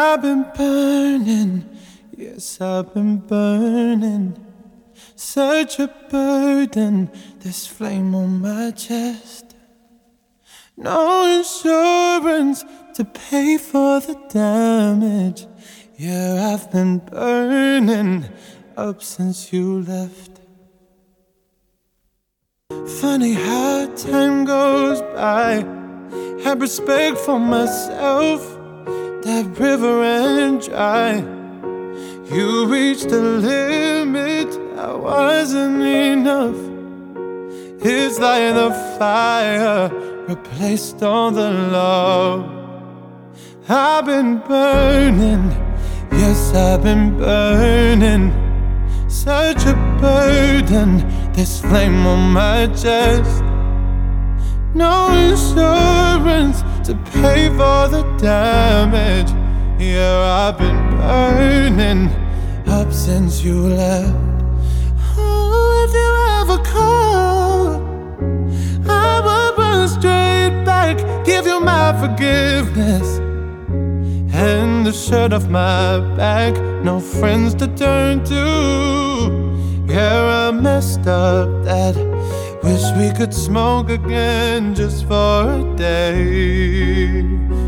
I've been burning, yes, I've been burning. Such a burden, this flame on my chest. No insurance to pay for the damage. Yeah, I've been burning up since you left. Funny how time goes by. Have respect for myself. That river ran dry. You reached the limit, I wasn't enough. It's like the fire replaced all the love. I've been burning, yes, I've been burning. Such a burden, this flame on my chest. No insurance to pay for the damage. Yeah, I've been burning up since you left. Oh, if you ever call, I will run straight back, give you my forgiveness and the shirt off my back. No friends to turn to. Yeah, I messed up that. Wish we could smoke again just for a day.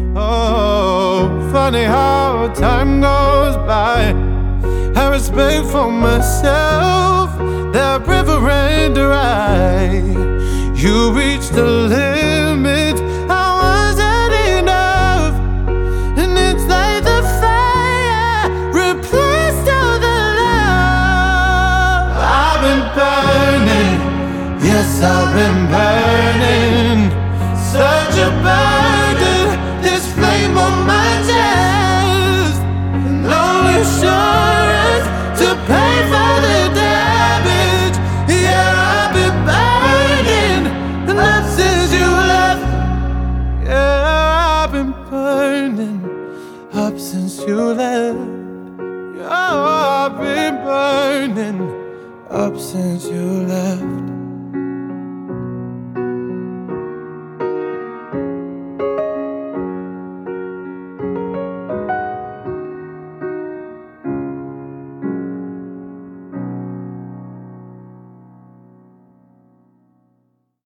Oh, funny how time goes by. I respect for myself. That river ran dry. You reached the limit, I wasn't enough. And it's like the fire replaced all the love. I've been burning, yes, I've been burning. Such a burden, this flame on my chest. No insurance to pay for the damage. Yeah, I've been burning, and up since you left. Yeah, I've been burning, up since you left. Yeah, I've been burning, up since you left.